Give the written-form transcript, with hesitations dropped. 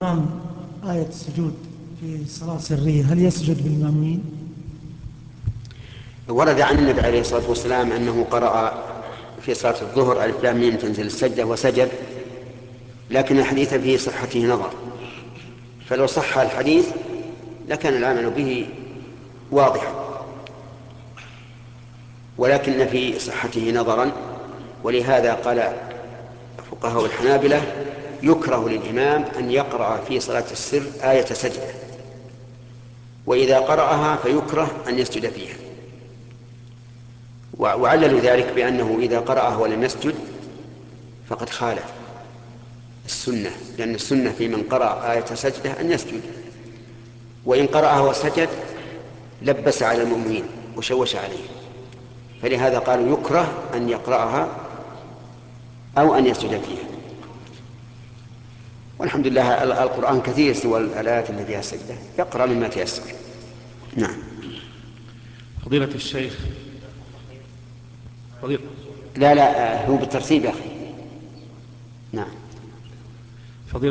الإمام آية السجود في صلاة سرية هل يسجد بالمأمومين؟ ورد عن النبي عليه الصلاة والسلام أنه قرأ في صلاة الظهر ألف لام ميم تنزل السجدة وسجد، لكن الحديث فيه صحته نظر، فلو صح الحديث لكان العمل به واضحا، ولكن في صحته نظرا. ولهذا قال فقهاء الحنابلة يكره للإمام أن يقرأ في صلاة السر آية سجدة، وإذا قرأها فيكره أن يسجد فيها. وعللوا ذلك بأنه إذا قرأها ولم يسجد فقد خالف السنة، لأن السنة في من قرأ آية سجدة أن يسجد، وإن قرأها وسجد لبس على المؤمنين وشوش عليهم، فلهذا قالوا يكره أن يقرأها أو أن يسجد فيها. والحمد لله القرآن كثير سوى الآيات التي فيها السجدة، يقرأ مما تيسر. نعم. فضيلة الشيخ. فضيلة. لا هو بالترتيب يا أخي. نعم.